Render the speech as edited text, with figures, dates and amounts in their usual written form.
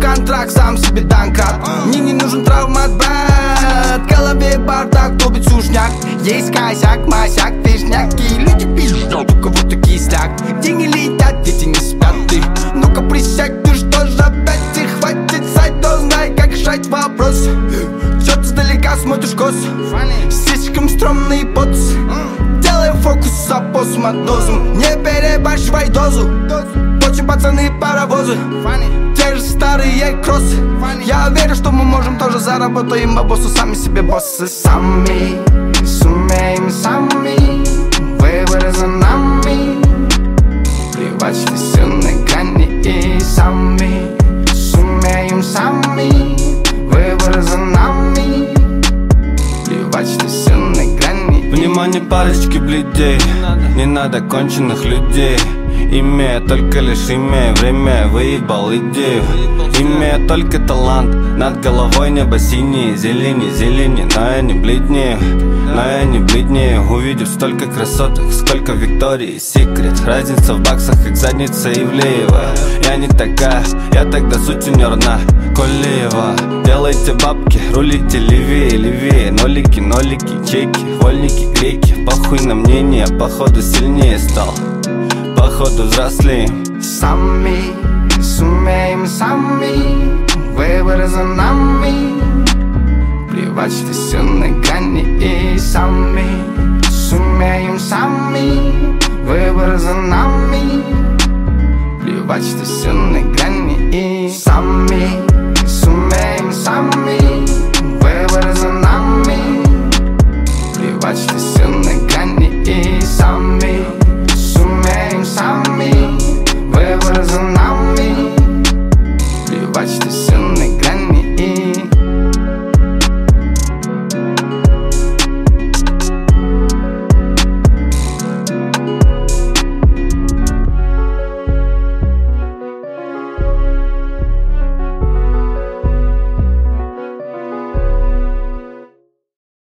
контракт, сам себе танкат. Мне не нужен травмат, брат. В голове бардак, топит сушняк. Есть косяк, масяк, вишняки. Люди пишут, у кого-то кисляк. Деньги летят, дети не спят. Ты ну-ка присядь, ты что же опять? И хватит сайт, то знай, как решать вопрос. Чё ты сдалека смотришь кос? Слишком стрёмный поц. Делай фокус, а постмодозом. Не перебарщивай дозу. Очень пацаны паровозы. Те же старые кроссы. Я верю, что мы можем тоже заработаем бабосу. Сами себе боссы. Сами сумеем, сами. Выбор за нами. Плевать, что все на грани. И сами сумеем, сами. Выбор за нами. Плевать, что все на грани. Внимание, парочки бледей. Не надо конченых людей. Имея только лишь имея время, выебал идею. Имея только талант, над головой небо синее. Зелени, зелени, но я не бледнею. Но я не бледнею, увидев столько красоток, сколько Виктории Секрет. Разница в баксах, как задница Ивлеева. Я не такая, я тогда сутенер на Колеева. Делайте бабки, рулите левее, левее. Нолики, нолики, чеки, вольники, греки. Похуй на мнение, походу сильнее стал. Походу взрослеем. Сами сумеем, сами. Выбор за нами. Плевать, что все на грани. И сами сумеем, сами. Выбор за нами. Плевать, что все на грани. И сами сумеем, сами.